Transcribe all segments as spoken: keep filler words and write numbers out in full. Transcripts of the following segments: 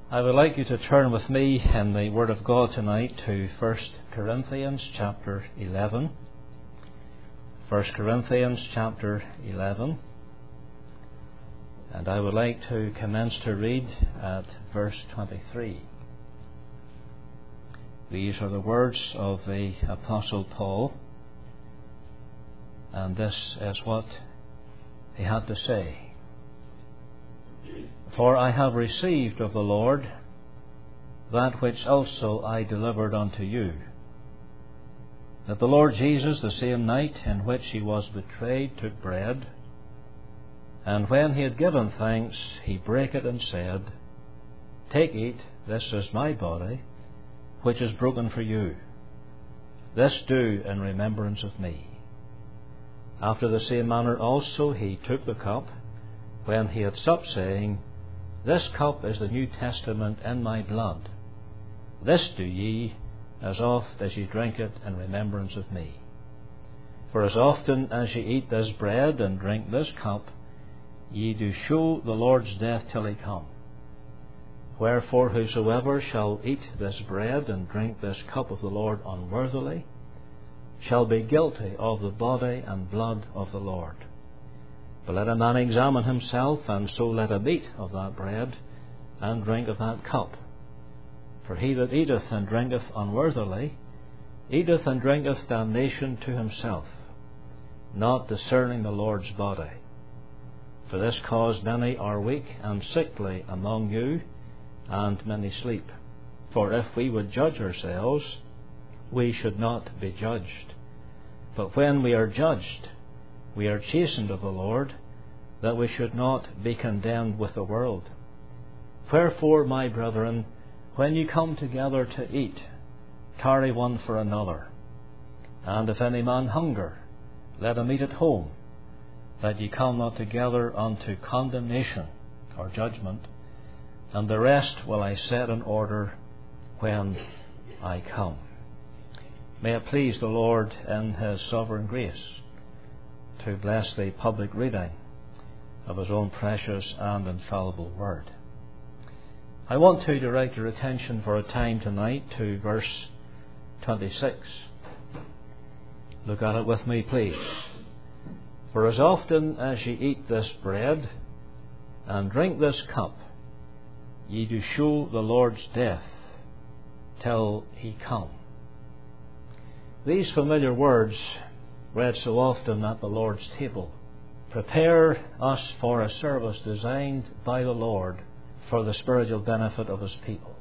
I would like you to turn with me in the Word of God tonight to First Corinthians chapter eleven. First Corinthians chapter eleven. And I would like to commence to read at verse twenty-three. These are the words of the Apostle Paul, and this is what he had to say. For I have received of the Lord that which also I delivered unto you, that the Lord Jesus, the same night in which he was betrayed, took bread, and when he had given thanks, he brake it and said, Take, eat, this is my body, which is broken for you. This do in remembrance of me. After the same manner also he took the cup, when he had supped, saying, This cup is the New Testament in my blood. This do ye, as oft as ye drink it, in remembrance of me. For as often as ye eat this bread and drink this cup, ye do show the Lord's death till he come. Wherefore whosoever shall eat this bread and drink this cup of the Lord unworthily shall be guilty of the body and blood of the Lord. But let a man examine himself, and so let him eat of that bread and drink of that cup. For he that eateth and drinketh unworthily eateth and drinketh damnation to himself, not discerning the Lord's body. For this cause many are weak and sickly among you, and many sleep. For if we would judge ourselves, we should not be judged. But when we are judged, we are chastened of the Lord, that we should not be condemned with the world. Wherefore, my brethren, when you come together to eat, tarry one for another. And if any man hunger, let him eat at home, that ye come not together unto condemnation or judgment. And the rest will I set in order when I come. May it please the Lord in his sovereign grace to bless the public reading of his own precious and infallible word. I want to direct your attention for a time tonight to verse twenty-six. Look at it with me, please. For as often as ye eat this bread and drink this cup, ye do show the Lord's death till he come. These familiar words, read so often at the Lord's table, prepare us for a service designed by the Lord for the spiritual benefit of his people.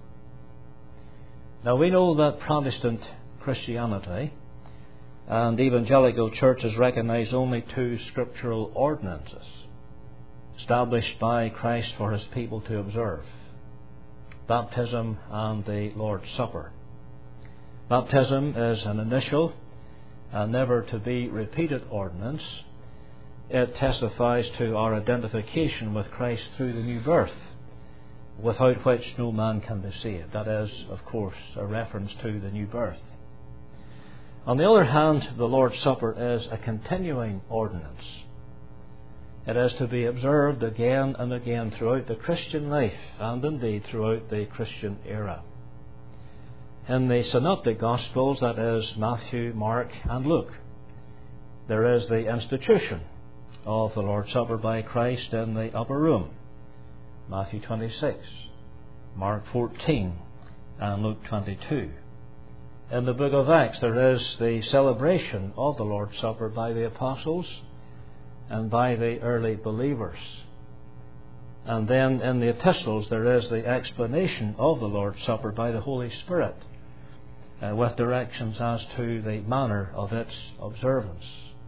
Now we know that Protestant Christianity and evangelical churches recognize only two scriptural ordinances established by Christ for his people to observe: baptism and the Lord's Supper. Baptism is an initial and never to be repeated ordinance. It testifies to our identification with Christ through the new birth, without which no man can be saved. That is, of course, a reference to the new birth. On the other hand, the Lord's Supper is a continuing ordinance. It is to be observed again and again throughout the Christian life, and indeed throughout the Christian era. In the Synoptic Gospels, that is Matthew, Mark and Luke, there is the institution of the Lord's Supper by Christ in the upper room, Matthew twenty-six, Mark fourteen and Luke twenty-two. In the book of Acts there is the celebration of the Lord's Supper by the apostles and by the early believers. And then in the epistles there is the explanation of the Lord's Supper by the Holy Spirit, uh, with directions as to the manner of its observance.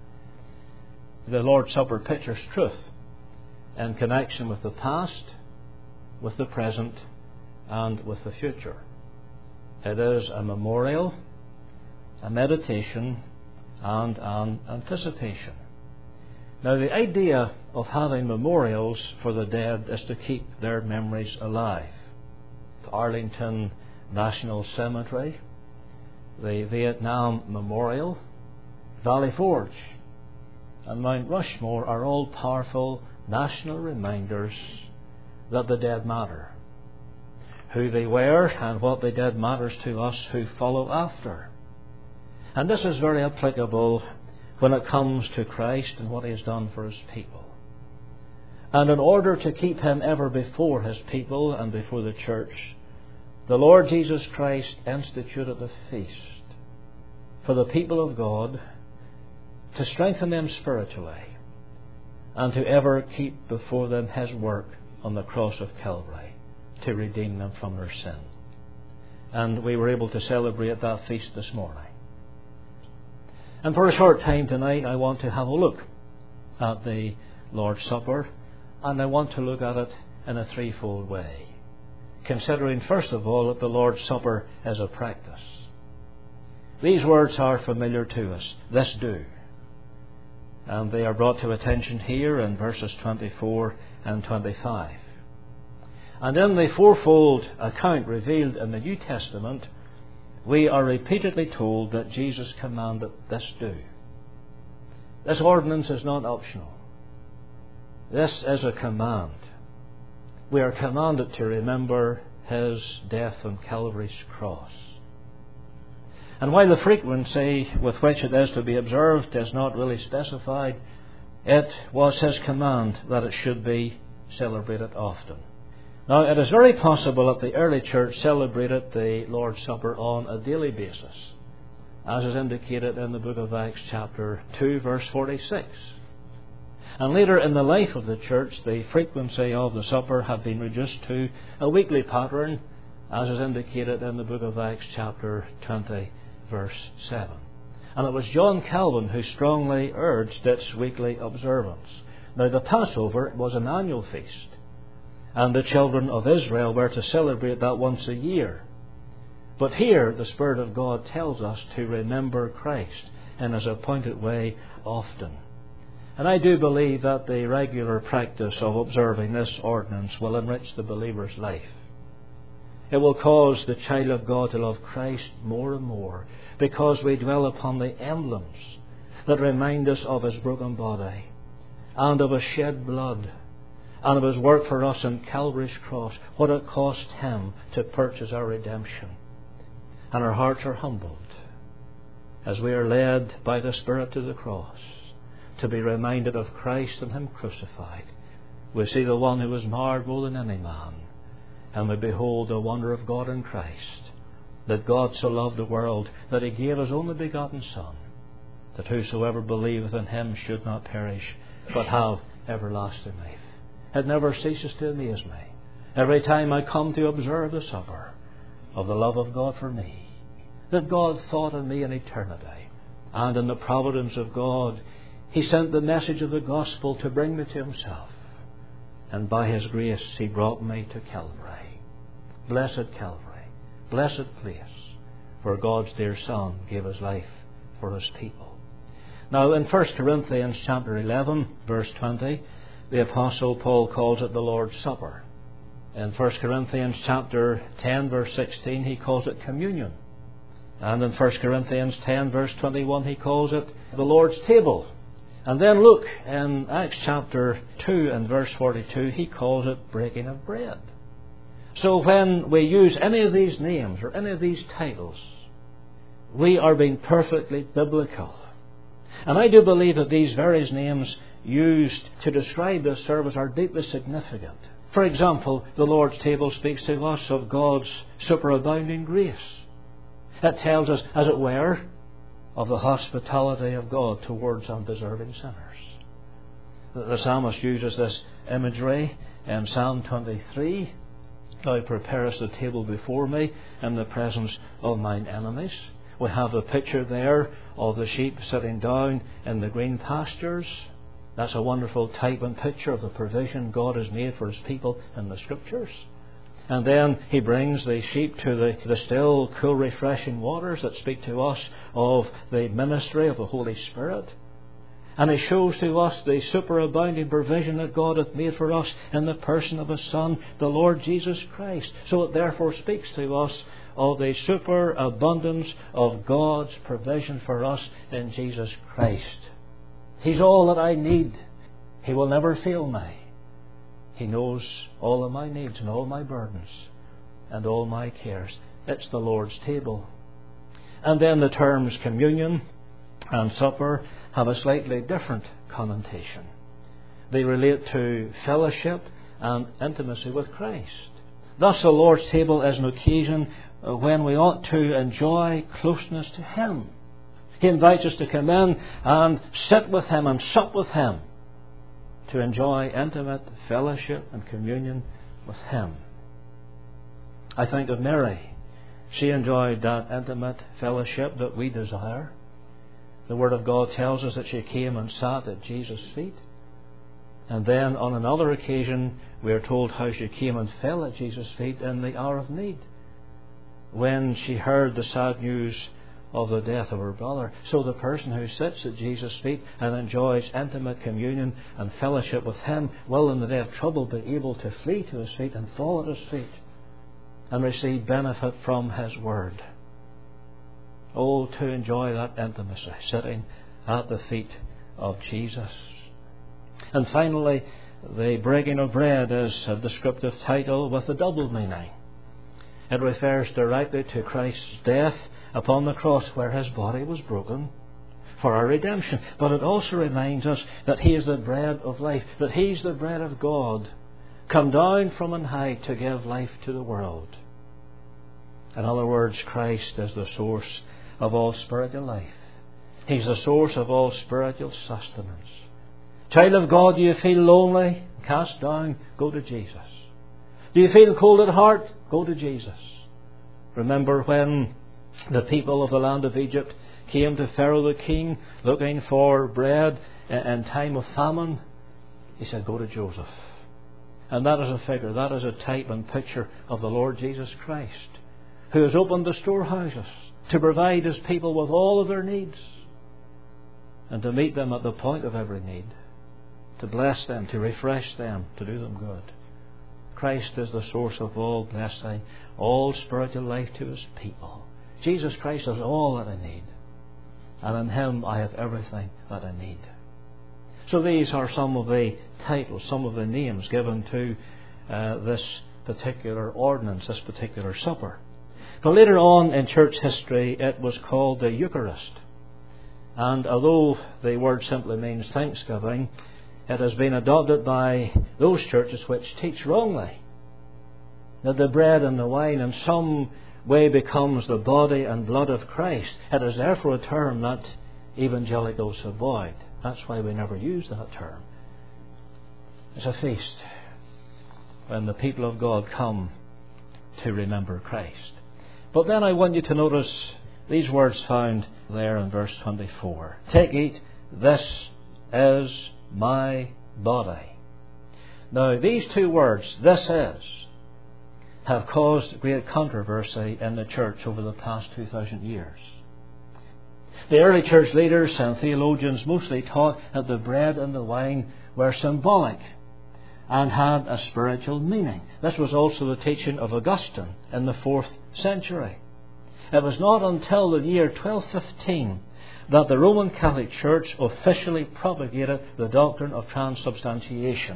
The Lord's Supper pictures truth in connection with the past, with the present, and with the future. It is a memorial, a meditation, and an anticipation. Now, the idea of having memorials for the dead is to keep their memories alive. The Arlington National Cemetery, the Vietnam Memorial, Valley Forge, and Mount Rushmore are all powerful national reminders that the dead matter. Who they were and what they did matters to us who follow after. And this is very applicable when it comes to Christ and what He has done for His people. And in order to keep Him ever before His people and before the church, the Lord Jesus Christ instituted a feast for the people of God to strengthen them spiritually and to ever keep before them His work on the cross of Calvary to redeem them from their sin. And we were able to celebrate that feast this morning. And for a short time tonight, I want to have a look at the Lord's Supper, and I want to look at it in a threefold way, considering first of all that the Lord's Supper is a practice. These words are familiar to us, this do, and they are brought to attention here in verses twenty-four and twenty-five. And in the fourfold account revealed in the New Testament, we are repeatedly told that Jesus commanded this do. This ordinance is not optional. This is a command. We are commanded to remember His death on Calvary's cross. And while the frequency with which it is to be observed is not really specified, it was His command that it should be celebrated often. Now, it is very possible that the early church celebrated the Lord's Supper on a daily basis, as is indicated in the book of Acts chapter two, verse forty-six. And later in the life of the church, the frequency of the supper had been reduced to a weekly pattern, as is indicated in the book of Acts chapter twenty, verse seven. And it was John Calvin who strongly urged its weekly observance. Now, the Passover was an annual feast, and the children of Israel were to celebrate that once a year. But here the Spirit of God tells us to remember Christ in His appointed way often. And I do believe that the regular practice of observing this ordinance will enrich the believer's life. It will cause the child of God to love Christ more and more, because we dwell upon the emblems that remind us of His broken body and of His shed blood and of His work for us on Calvary's cross, what it cost Him to purchase our redemption. And our hearts are humbled as we are led by the Spirit to the cross to be reminded of Christ and Him crucified. We see the one who was marred more than any man, and we behold the wonder of God in Christ, that God so loved the world that He gave His only begotten Son, that whosoever believeth in Him should not perish, but have everlasting life. It never ceases to amaze me, every time I come to observe the supper, of the love of God for me, that God thought of me in eternity, and in the providence of God, He sent the message of the gospel to bring me to Himself, and by His grace He brought me to Calvary. Blessed Calvary, blessed place, where God's dear Son gave His life for His people. Now, in First Corinthians chapter eleven, verse twenty, the Apostle Paul calls it the Lord's Supper. In First Corinthians chapter ten, verse sixteen, he calls it communion. And in First Corinthians ten, verse twenty-one, he calls it the Lord's table. And then look, in Acts chapter two and verse forty-two, he calls it breaking of bread. So when we use any of these names or any of these titles, we are being perfectly biblical. And I do believe that these various names used to describe this service are deeply significant. For example, the Lord's table speaks to us of God's superabounding grace. It tells us, as it were, of the hospitality of God towards undeserving sinners. The psalmist uses this imagery in Psalm twenty-three. Thou preparest the table before me in the presence of mine enemies. We have a picture there of the sheep sitting down in the green pastures. That's a wonderful type and picture of the provision God has made for His people in the Scriptures. And then He brings the sheep to the, the still, cool, refreshing waters that speak to us of the ministry of the Holy Spirit. And He shows to us the superabounding provision that God hath made for us in the person of His Son, the Lord Jesus Christ. So it therefore speaks to us of the superabundance of God's provision for us in Jesus Christ. He's all that I need. He will never fail me. He knows all of my needs and all my burdens. and all my cares. It's the Lord's table. And then the terms communion and supper have a slightly different connotation. They relate to fellowship and intimacy with Christ. Thus the Lord's table is an occasion when we ought to enjoy closeness to Him. He invites us to come in and sit with Him and sup with Him, to enjoy intimate fellowship and communion with Him. I think of Mary. She enjoyed that intimate fellowship that we desire. The Word of God tells us that she came and sat at Jesus' feet. And then on another occasion we are told how she came and fell at Jesus' feet in the hour of need, when she heard the sad news of the death of her brother. So the person who sits at Jesus' feet and enjoys intimate communion and fellowship with Him will in the day of trouble be able to flee to His feet and fall at His feet and receive benefit from His Word. Oh, to enjoy that intimacy, sitting at the feet of Jesus. And finally, the breaking of bread is a descriptive title with a double meaning. It refers directly to Christ's death upon the cross, where His body was broken for our redemption. But it also reminds us that He is the bread of life, that He's the bread of God, come down from on high to give life to the world. In other words, Christ is the source of all spiritual life. He's the source of all spiritual sustenance. Child of God, do you feel lonely, cast down? Go to Jesus. Do you feel cold at heart? Go to Jesus. Remember when the people of the land of Egypt came to Pharaoh the king looking for bread in time of famine? He said, go to Joseph. And that is a figure, that is a type and picture of the Lord Jesus Christ, who has opened the storehouses to provide His people with all of their needs and to meet them at the point of every need, to bless them, to refresh them, to do them good. Christ is the source of all blessing, all spiritual life to His people. Jesus Christ is all that I need, and in Him I have everything that I need. So these are some of the titles, some of the names given to uh, this particular ordinance, this particular supper. But later on in church history it was called the Eucharist. And although the word simply means thanksgiving, it has been adopted by those churches which teach wrongly that the bread and the wine in some way becomes the body and blood of Christ. It is therefore a term that evangelicals avoid. That's why we never use that term. It's a feast when the people of God come to remember Christ. But then I want you to notice these words found there in verse twenty-four. Take, eat, this is my body. Now these two words, this is, have caused great controversy in the church over the past two thousand years. The early church leaders and theologians mostly taught that the bread and the wine were symbolic and had a spiritual meaning. This was also the teaching of Augustine in the fourth century. It was not until the year twelve fifteen that the Roman Catholic Church officially propagated the doctrine of transubstantiation.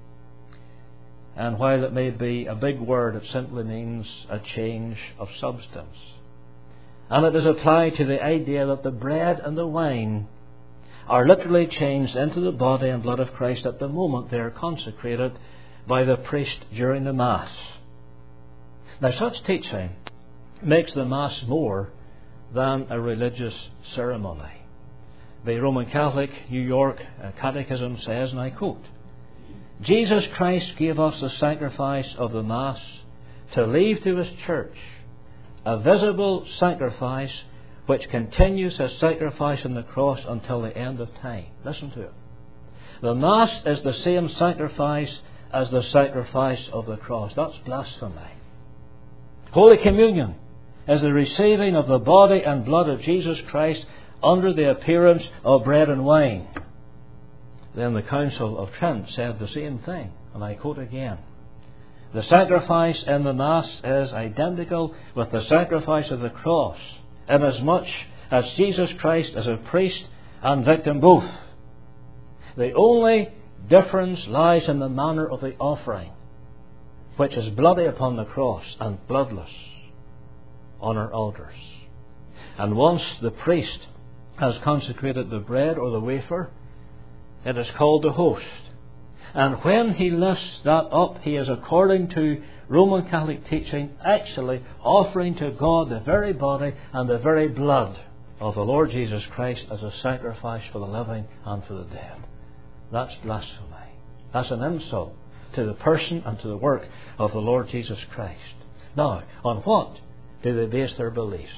And while it may be a big word, it simply means a change of substance. And it is applied to the idea that the bread and the wine are literally changed into the body and blood of Christ at the moment they are consecrated by the priest during the Mass. Now such teaching makes the Mass more than a religious ceremony. The Roman Catholic New York Catechism says, and I quote, Jesus Christ gave us the sacrifice of the Mass to leave to His church a visible sacrifice which continues as sacrifice on the cross until the end of time. Listen to it. The Mass is the same sacrifice as the sacrifice of the cross. That's blasphemy. Holy Communion is the receiving of the body and blood of Jesus Christ under the appearance of bread and wine. Then the Council of Trent said the same thing, and I quote again. The sacrifice in the Mass is identical with the sacrifice of the cross, inasmuch as Jesus Christ is a priest and victim both. The only difference lies in the manner of the offering. which is bloody upon the cross and bloodless on our altars. And once the priest has consecrated the bread or the wafer, it is called the host. And when he lifts that up, he is, according to Roman Catholic teaching, actually offering to God the very body and the very blood of the Lord Jesus Christ as a sacrifice for the living and for the dead. That's blasphemy. That's an insult to the person and to the work of the Lord Jesus Christ. Now, on what do they base their beliefs?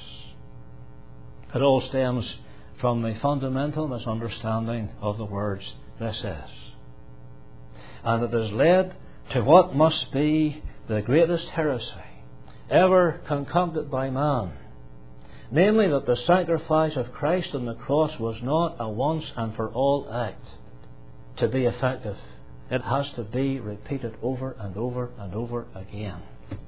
It all stems from the fundamental misunderstanding of the words "this is." And it has led to what must be the greatest heresy ever concocted by man. Namely, that the sacrifice of Christ on the cross was not a once and for all act to be effective. It has to be repeated over and over and over again.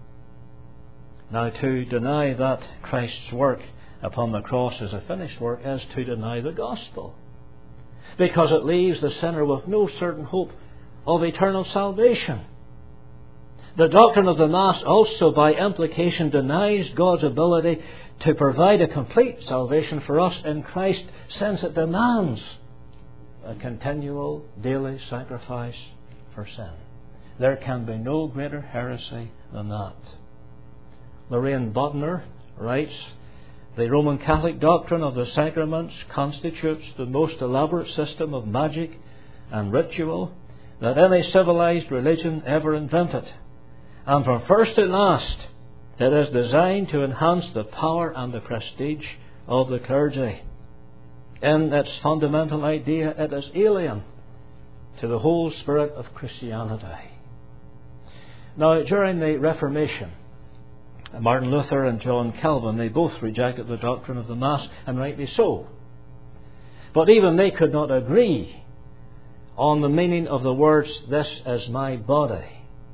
Now, to deny that Christ's work upon the cross is a finished work is to deny the gospel, because it leaves the sinner with no certain hope of eternal salvation. The doctrine of the Mass also, by implication, denies God's ability to provide a complete salvation for us in Christ, since it demands a continual daily sacrifice for sin. There can be no greater heresy than that. Lorraine Botner writes, "The Roman Catholic doctrine of the sacraments constitutes the most elaborate system of magic and ritual that any civilized religion ever invented. And from first to last, it is designed to enhance the power and the prestige of the clergy. In its fundamental idea, it is alien to the whole spirit of Christianity." Now, during the Reformation, Martin Luther and John Calvin, they both rejected the doctrine of the Mass, and rightly so. But even they could not agree on the meaning of the words, "This is my body."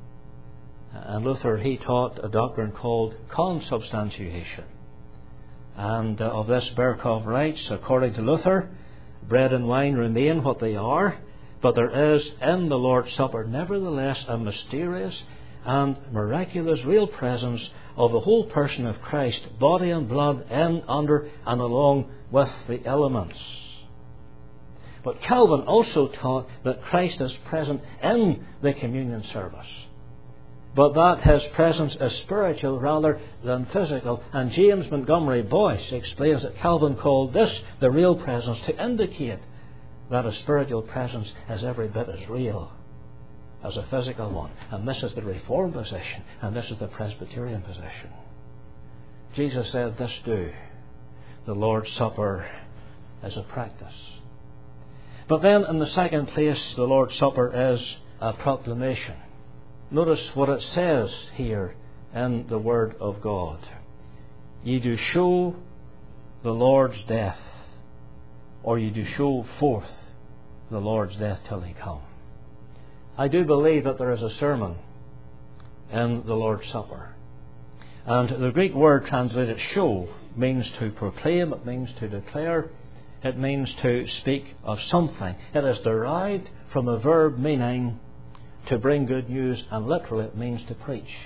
And Luther, he taught a doctrine called consubstantiation. And uh, of this Berkov writes, according to Luther, bread and wine remain what they are, but there is in the Lord's Supper nevertheless a mysterious and miraculous real presence of the whole person of Christ, body and blood, in, under, and along with the elements. But Calvin also taught that Christ is present in the communion service, but that His presence is spiritual rather than physical. And James Montgomery Boyce explains that Calvin called this the real presence to indicate that a spiritual presence is every bit as real as a physical one. And this is the Reformed position, and this is the Presbyterian position. Jesus said, "This do, the Lord's Supper is a practice." But then, in the second place, the Lord's Supper is a proclamation. Notice what it says here in the Word of God. "Ye do show the Lord's death," or "ye do show forth the Lord's death till He come." I do believe that there is a sermon in the Lord's Supper. And the Greek word translated show means to proclaim, it means to declare, it means to speak of something. It is derived from a verb meaning to bring good news, and literally it means to preach.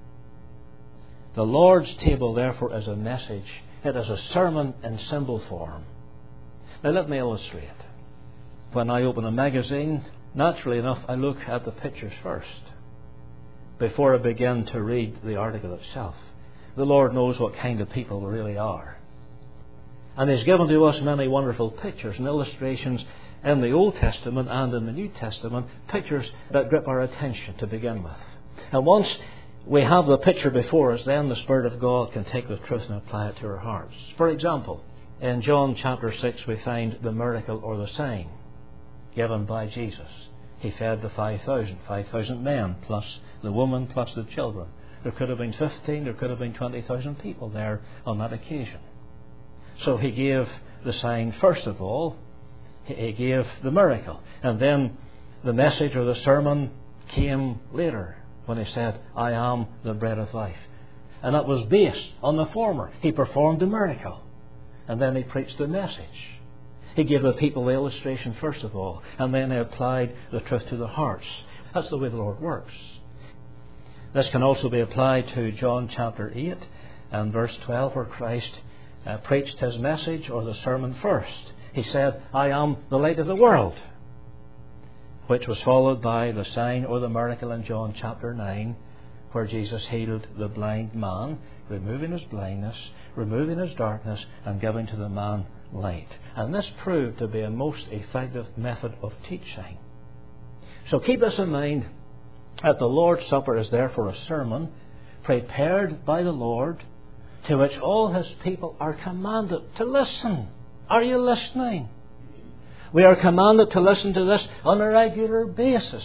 The Lord's table, therefore, is a message. It is a sermon in symbol form. Now let me illustrate. When I open a magazine, naturally enough, I look at the pictures first before I begin to read the article itself. The Lord knows what kind of people we really are. And He's given to us many wonderful pictures and illustrations in the Old Testament and in the New Testament, pictures that grip our attention to begin with. And once we have the picture before us, then the Spirit of God can take the truth and apply it to our hearts. For example, in John chapter six we find the miracle or the sign given by Jesus. He fed the five thousand, five thousand men, plus the woman, plus the children. There could have been fifteen, there could have been twenty thousand people there on that occasion. So He gave the sign first of all. He gave the miracle. And then the message or the sermon came later when He said, "I am the bread of life." And that was based on the former. He performed the miracle, and then He preached the message. He gave the people the illustration first of all, and then He applied the truth to their hearts. That's the way the Lord works. This can also be applied to John chapter eight and verse twelve, where Christ uh, preached his message or the sermon first. He said, I am the light of the world, which was followed by the sign or the miracle in John chapter nine, where Jesus healed the blind man, removing his blindness, removing his darkness, and giving to the man light. And this proved to be a most effective method of teaching. So keep this in mind, that the Lord's Supper is therefore a sermon prepared by the Lord, to which all his people are commanded to listen. Are you listening? We are commanded to listen to this on a regular basis.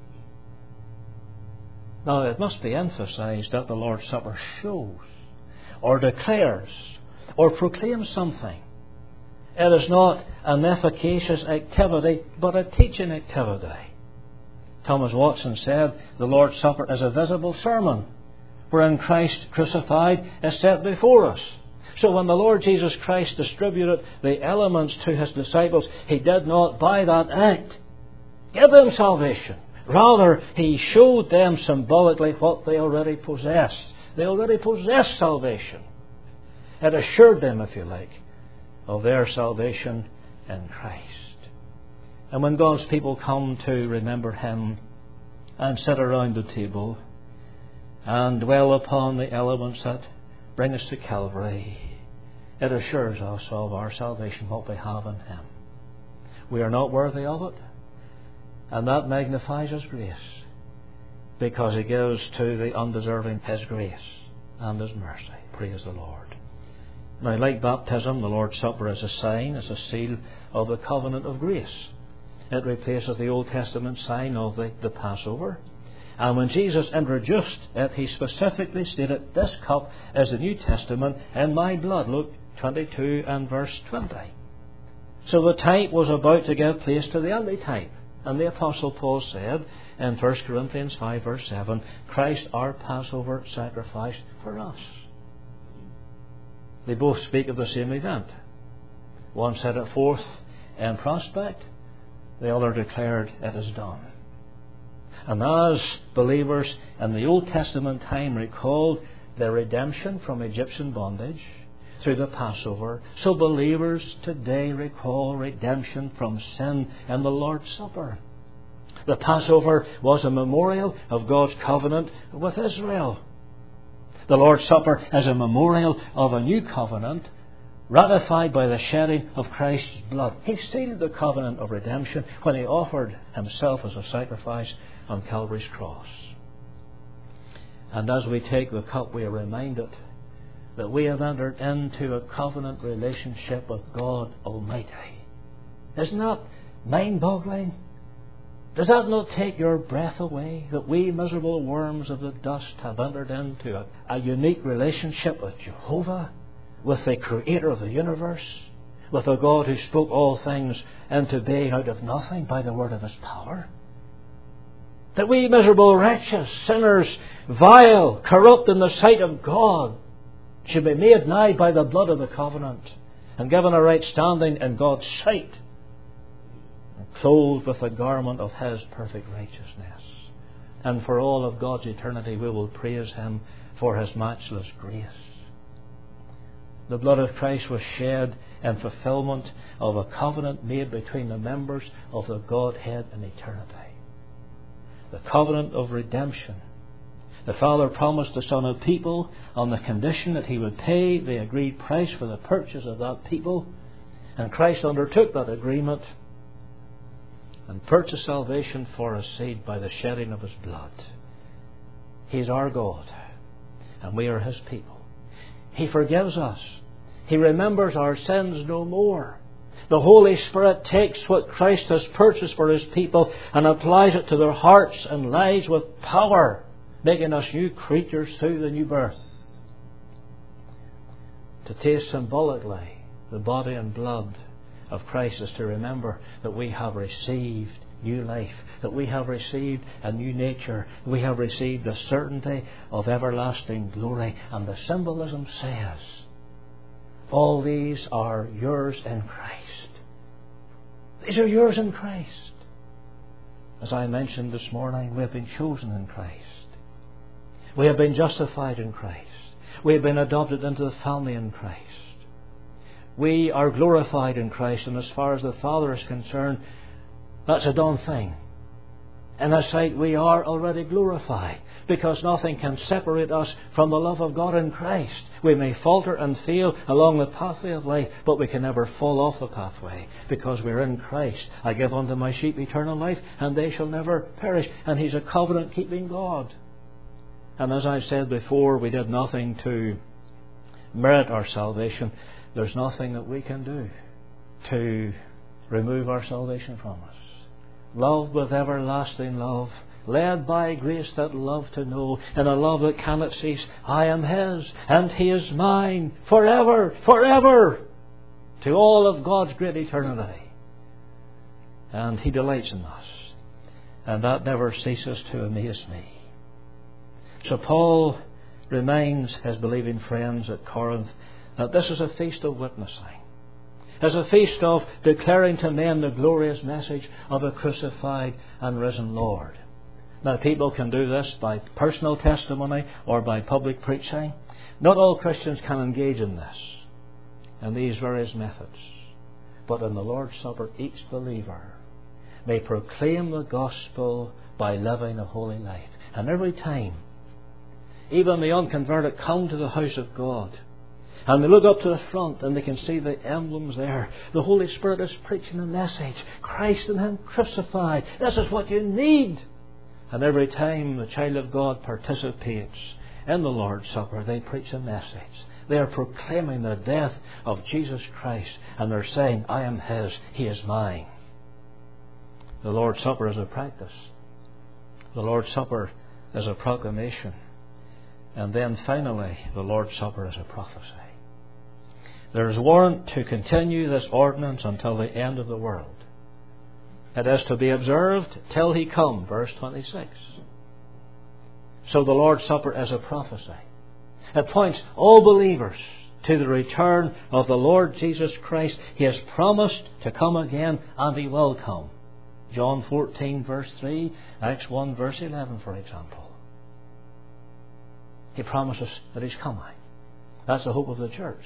Now, it must be emphasized that the Lord's Supper shows, or declares, or proclaims something. It is not an efficacious activity, but a teaching activity. Thomas Watson said, the Lord's Supper is a visible sermon, wherein Christ crucified is set before us. So when the Lord Jesus Christ distributed the elements to his disciples, he did not by that act give them salvation. Rather, he showed them symbolically what they already possessed. They already possessed salvation. It assured them, if you like, of their salvation in Christ. And when God's people come to remember him and sit around the table and dwell upon the elements that bring us to Calvary, it assures us of our salvation, what we have in him. We are not worthy of it, and that magnifies his grace, because he gives to the undeserving his grace and his mercy. Praise the Lord. Now, like baptism, the Lord's Supper is a sign, is a seal of the covenant of grace. It replaces the Old Testament sign of the, the Passover. And when Jesus introduced it, he specifically stated, this cup is the New Testament in my blood. Luke twenty-two and verse twenty. So the type was about to give place to the antitype. And the Apostle Paul said in First Corinthians five verse seven, Christ our Passover sacrifice for us. They both speak of the same event. One set it forth in prospect, the other declared it is done. And as believers in the Old Testament time recalled their redemption from Egyptian bondage through the Passover, so believers today recall redemption from sin in the Lord's Supper. The Passover was a memorial of God's covenant with Israel. The Lord's Supper is a memorial of a new covenant ratified by the shedding of Christ's blood. He sealed the covenant of redemption when he offered himself as a sacrifice on Calvary's cross. And as we take the cup, we are reminded that we have entered into a covenant relationship with God Almighty. Isn't that mind-boggling? Does that not take your breath away, that we miserable worms of the dust have entered into a, a unique relationship with Jehovah, with the Creator of the universe, with a God who spoke all things into being out of nothing by the word of his power? That we miserable wretches, sinners, vile, corrupt in the sight of God, should be made nigh by the blood of the covenant and given a right standing in God's sight, and clothed with a garment of his perfect righteousness. And for all of God's eternity we will praise him for his matchless grace. The blood of Christ was shed in fulfillment of a covenant made between the members of the Godhead in eternity. The covenant of redemption. The Father promised the Son a people on the condition that he would pay the agreed price for the purchase of that people. And Christ undertook that agreement and purchased salvation for his seed by the shedding of his blood. He is our God, and we are his people. He forgives us. He remembers our sins no more. The Holy Spirit takes what Christ has purchased for his people and applies it to their hearts and lives with power, making us new creatures through the new birth. To taste symbolically the body and blood of Christ is to remember that we have received new life, that we have received a new nature, that we have received the certainty of everlasting glory. And the symbolism says, all these are yours in Christ. These are yours in Christ. As I mentioned this morning, we have been chosen in Christ. We have been justified in Christ. We have been adopted into the family in Christ. We are glorified in Christ, and as far as the Father is concerned, that's a done thing. In His sight we are already glorified, because nothing can separate us from the love of God in Christ. We may falter and fail along the pathway of life, but we can never fall off the pathway, because we're in Christ. I give unto my sheep eternal life, and they shall never perish. And He's a covenant-keeping God. And as I've said before, we did nothing to merit our salvation. There's nothing that we can do to remove our salvation from us. Loved with everlasting love, led by grace that love to know, in a love that cannot cease. I am His, and He is mine, forever, forever, to all of God's great eternity. And He delights in us, and that never ceases to amaze me. So Paul reminds his believing friends at Corinth that this is a feast of witnessing. As a feast of declaring to men the glorious message of a crucified and risen Lord. Now, people can do this by personal testimony or by public preaching. Not all Christians can engage in this, in these various methods. But in the Lord's Supper, each believer may proclaim the gospel by living a holy life. And every time, even the unconverted come to the house of God, and they look up to the front and they can see the emblems there. The Holy Spirit is preaching a message. Christ and Him crucified. This is what you need. And every time the child of God participates in the Lord's Supper, they preach a message. They are proclaiming the death of Jesus Christ. And they're saying, I am His, He is mine. The Lord's Supper is a practice. The Lord's Supper is a proclamation. And then finally, the Lord's Supper is a prophecy. There is warrant to continue this ordinance until the end of the world. It is to be observed till He come, verse twenty-six. So the Lord's Supper is a prophecy. It points all believers to the return of the Lord Jesus Christ. He has promised to come again, and He will come. John fourteen verse three, Acts one verse eleven, for example. He promises that He's coming. That's the hope of the church.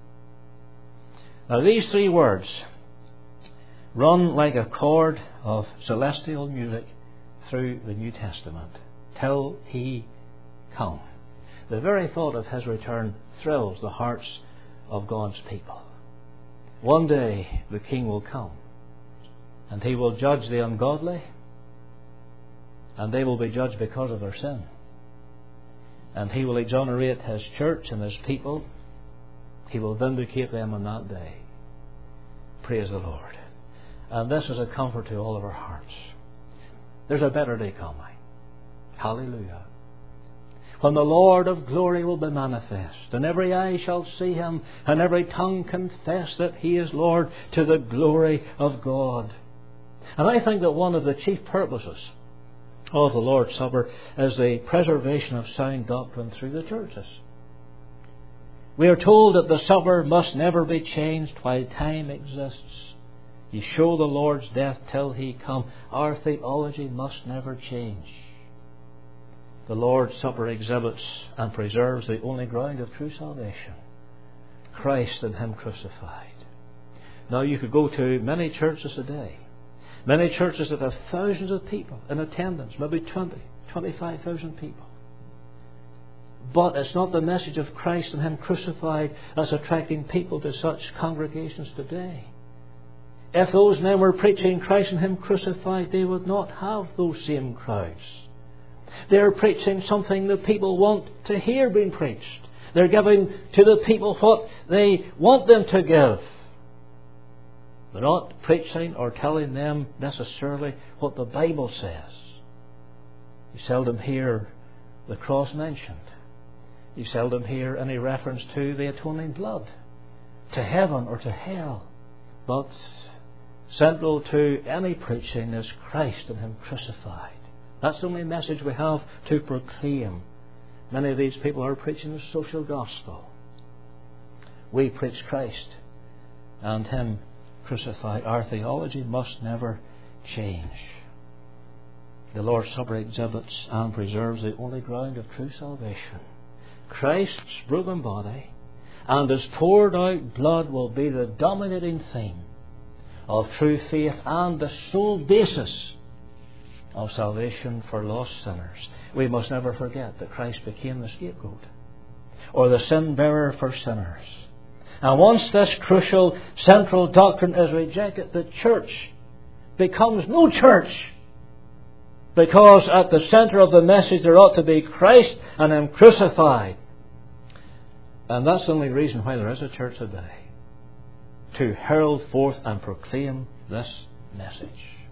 Now, these three words run like a chord of celestial music through the New Testament. Till He come. The very thought of His return thrills the hearts of God's people. One day the King will come, and He will judge the ungodly, and they will be judged because of their sin. And He will exonerate His church and His people. He will vindicate them on that day. Praise the Lord. And this is a comfort to all of our hearts. There's a better day coming. Hallelujah. When the Lord of glory will be manifest, and every eye shall see Him, and every tongue confess that He is Lord, to the glory of God. And I think that one of the chief purposes of the Lord's Supper is the preservation of sound doctrine through the churches. We are told that the supper must never be changed while time exists. You show the Lord's death till He come. Our theology must never change. The Lord's Supper exhibits and preserves the only ground of true salvation, Christ and Him crucified. Now, you could go to many churches today, many churches that have thousands of people in attendance, maybe twenty, twenty-five thousand people. But it's not the message of Christ and Him crucified that's attracting people to such congregations today. If those men were preaching Christ and Him crucified, they would not have those same crowds. They're preaching something the people want to hear being preached. They're giving to the people what they want them to give. They're not preaching or telling them necessarily what the Bible says. You seldom hear the cross mentioned. You seldom hear any reference to the atoning blood, to heaven or to hell. But central to any preaching is Christ and Him crucified. That's the only message we have to proclaim. Many of these people are preaching the social gospel. We preach Christ and Him crucified. Our theology must never change. The Lord's Supper exhibits and preserves the only ground of true salvation. Christ's broken body and His poured out blood will be the dominating theme of true faith and the sole basis of salvation for lost sinners. We must never forget that Christ became the scapegoat, or the sin bearer for sinners. And once this crucial central doctrine is rejected, the church becomes no church, because at the centre of the message there ought to be Christ and Him crucified. And that's the only reason why there is a church today, to herald forth and proclaim this message.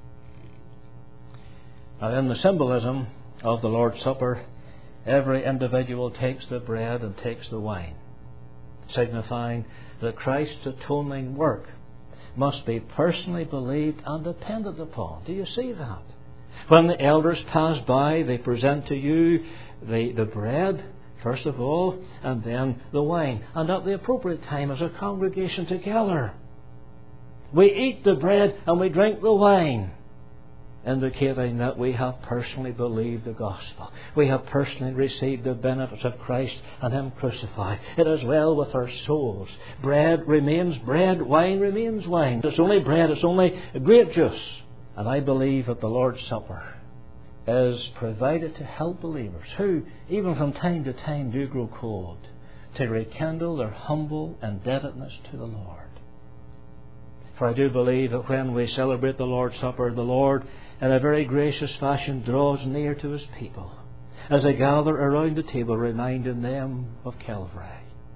Now, in the symbolism of the Lord's Supper, every individual takes the bread and takes the wine, signifying that Christ's atoning work must be personally believed and depended upon. Do you see that? When the elders pass by, they present to you the, the bread, first of all, and then the wine. And at the appropriate time, as a congregation together, we eat the bread and we drink the wine, indicating that we have personally believed the gospel. We have personally received the benefits of Christ and Him crucified. It is well with our souls. Bread remains bread, wine remains wine. It's only bread, it's only grape juice. And I believe that the Lord's Supper is provided to help believers who, even from time to time, do grow cold, to rekindle their humble indebtedness to the Lord. For I do believe that when we celebrate the Lord's Supper, the Lord, in a very gracious fashion, draws near to His people as they gather around the table, reminding them of Calvary.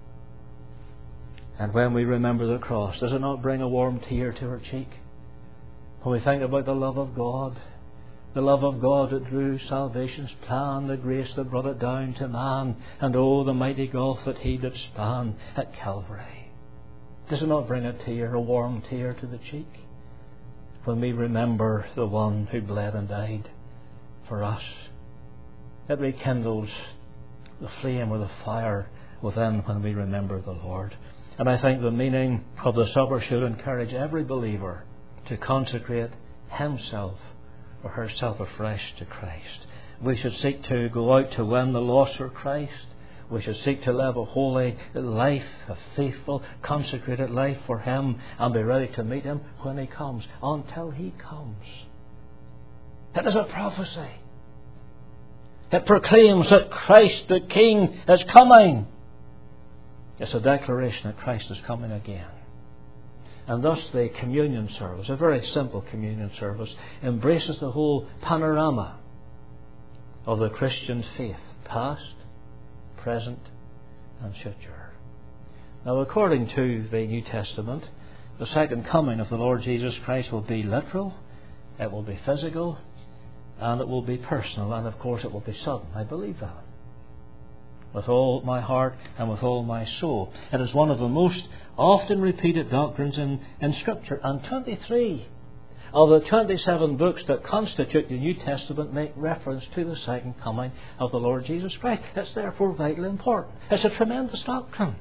And when we remember the cross, does it not bring a warm tear to our cheek? When we think about the love of God, the love of God that drew salvation's plan, the grace that brought it down to man, and oh, the mighty gulf that He did span at Calvary. Does it not bring a tear, a warm tear to the cheek, when we remember the one who bled and died for us? It rekindles the flame or the fire within when we remember the Lord. And I think the meaning of the supper should encourage every believer to consecrate himself or herself afresh to Christ. We should seek to go out to win the lost for Christ. We should seek to live a holy life, a faithful, consecrated life for Him, and be ready to meet Him when He comes, until He comes. It is a prophecy. It proclaims that Christ the King is coming. It's a declaration that Christ is coming again. And thus the communion service, a very simple communion service, embraces the whole panorama of the Christian faith, past, present and future. Now, according to the New Testament, the second coming of the Lord Jesus Christ will be literal, it will be physical, and it will be personal, and of course it will be sudden. I believe that with all my heart and with all my soul. It is one of the most often repeated doctrines in, in Scripture, and twenty-three of the twenty-seven books that constitute the New Testament make reference to the second coming of the Lord Jesus Christ. It's therefore vitally important. It's a tremendous doctrine.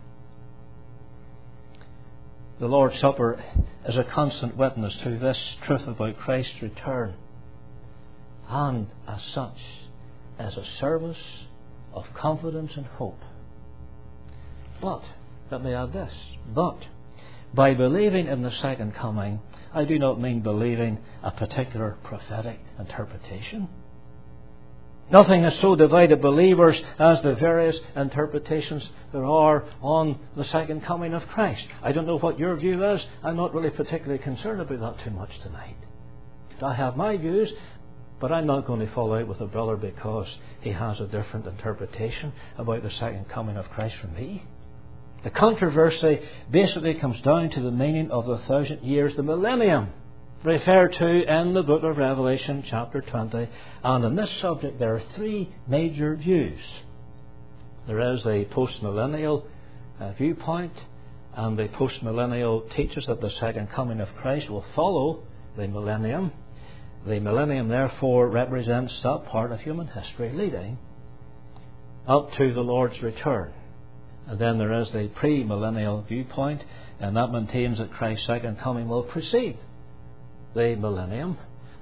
The Lord's Supper is a constant witness to this truth about Christ's return, and as such, as a service of confidence and hope. But, let me add this, but by believing in the second coming, I do not mean believing a particular prophetic interpretation. Nothing has so divided believers as the various interpretations there are on the second coming of Christ. I don't know what your view is. I'm not really particularly concerned about that too much tonight. I have my views, but I'm not going to fall out with a brother because he has a different interpretation about the second coming of Christ from me. The controversy basically comes down to the meaning of the thousand years, the millennium, referred to in the book of Revelation chapter twenty. And on this subject there are three major views. There is the post-millennial uh, viewpoint, and the post-millennial teaches that the second coming of Christ will follow the millennium. The millennium therefore represents that part of human history leading up to the Lord's return. And then there is the pre-millennial viewpoint, and that maintains that Christ's second coming will precede the millennium.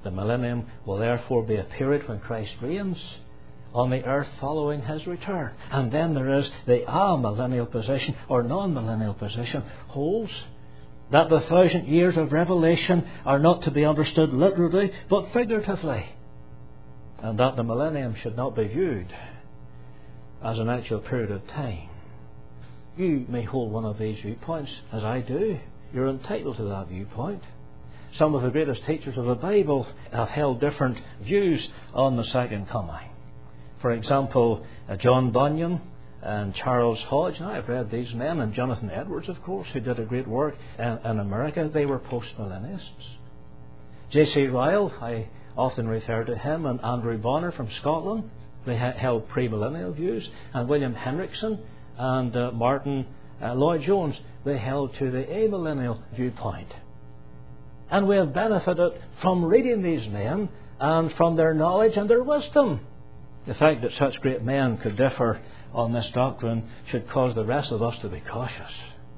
The millennium will therefore be a period when Christ reigns on the earth following His return. And then there is the amillennial position, or non-millennial position, holds that the thousand years of revelation are not to be understood literally, but figuratively. And that the millennium should not be viewed as an actual period of time. You may hold one of these viewpoints, as I do. You're entitled to that viewpoint. Some of the greatest teachers of the Bible have held different views on the second coming. For example, uh, John Bunyan and Charles Hodge, and I've read these men, and Jonathan Edwards, of course, who did a great work in, in America. They were post-millennialists. J C Ryle, I often refer to him, and Andrew Bonner from Scotland. They ha- held premillennial views. And William Henriksen and uh, Martin uh, Lloyd-Jones, they held to the amillennial viewpoint. And we have benefited from reading these men and from their knowledge and their wisdom. The fact that such great men could differ on this doctrine should cause the rest of us to be cautious.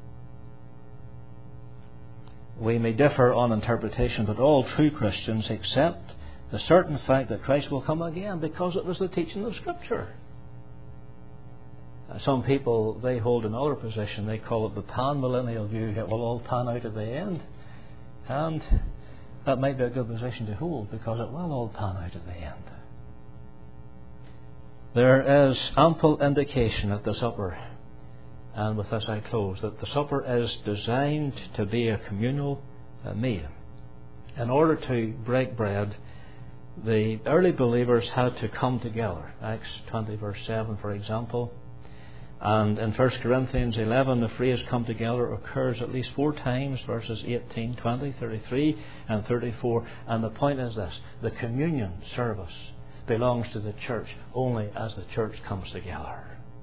We may differ on interpretation, but all true Christians accept the certain fact that Christ will come again because it was the teaching of Scripture. Some people, they hold another position. They call it the pan-millennial view. It will all pan out at the end. And that might be a good position to hold, because it will all pan out at the end. There is ample indication at the supper, and with this I close, that the supper is designed to be a communal uh, meal. In order to break bread, the early believers had to come together. Acts twenty verse seven, for example. And in First Corinthians eleven, the phrase come together occurs at least four times, verses eighteen, twenty, thirty-three and thirty-four. And the point is this: the communion service belongs to the church only as the church comes together.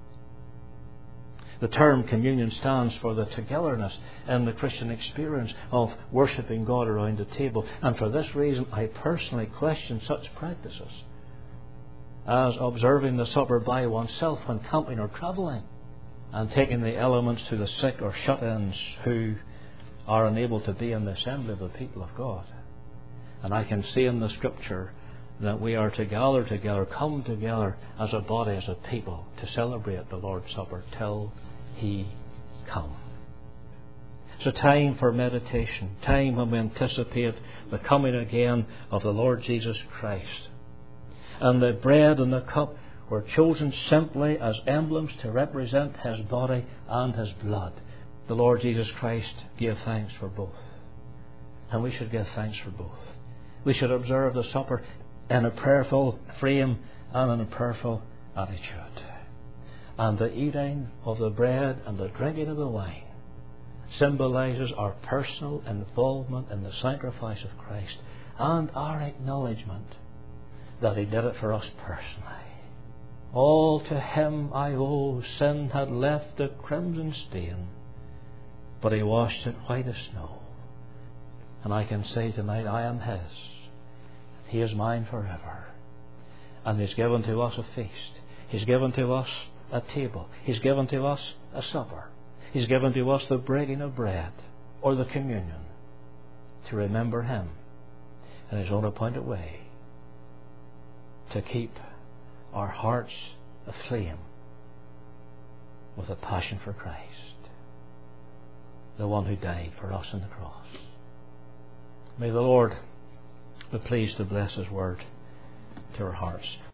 The term communion stands for the togetherness in the Christian experience of worshipping God around the table. And for this reason, I personally question such practices as observing the supper by oneself when camping or travelling, and taking the elements to the sick or shut-ins who are unable to be in the assembly of the people of God. And I can see in the Scripture that we are to gather together, come together as a body, as a people, to celebrate the Lord's Supper till He come. It's a time for meditation, time when we anticipate the coming again of the Lord Jesus Christ. And the bread and the cup were chosen simply as emblems to represent His body and His blood. The Lord Jesus Christ gave thanks for both, and we should give thanks for both. We should observe the supper in a prayerful frame and in a prayerful attitude. And the eating of the bread and the drinking of the wine symbolizes our personal involvement in the sacrifice of Christ and our acknowledgement that He did it for us personally. All to Him I owe. Sin had left a crimson stain, but He washed it white as snow. And I can say tonight, I am His. He is mine forever. And He's given to us a feast. He's given to us a table. He's given to us a supper. He's given to us the breaking of bread, or the communion, to remember Him in His own appointed way, to keep our hearts aflame with a passion for Christ, the one who died for us on the cross. May the Lord be pleased to bless His word to our hearts.